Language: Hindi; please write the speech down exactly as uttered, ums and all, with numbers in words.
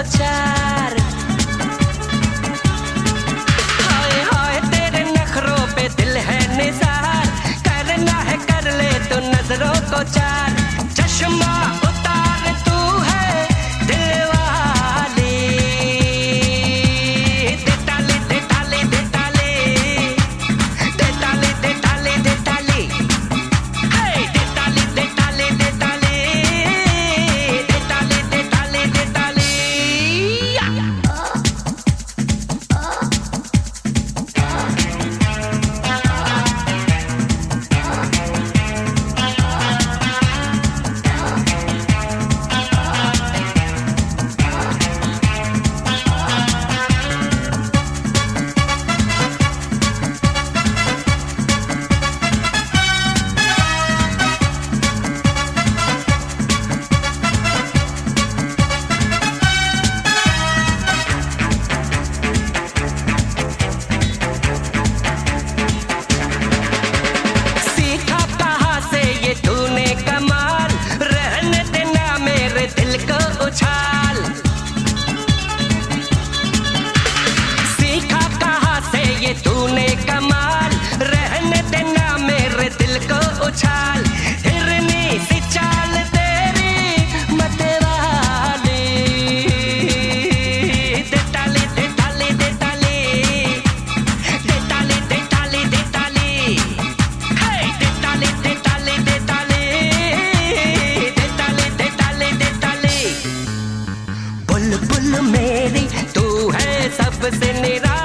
चार। हाय हाय तेरे नखरों पे दिल है निसार, करना है कर ले तो नजरों को चार। चश्मा उतार तू है दिलवाली, दे ताली दे ताली दे ताली दे ताली दे ताली दे ताली, हे दे ताली दे ताली दे ताली दे ताली दे ताली दे ताली। सीखा कहाँ से ये तूने कमाल, रहने देना मेरे दिल को उछाल। हिरनी सी चाल तेरी मतवाली, दे ताली दे ताली दे ताली दे ताली दे ताली दे ताली, हे दे ताली दे ताली दे ताली दे ताली दे ताली दे ताली। बुलबुल मेरी तू है सबसे निराली,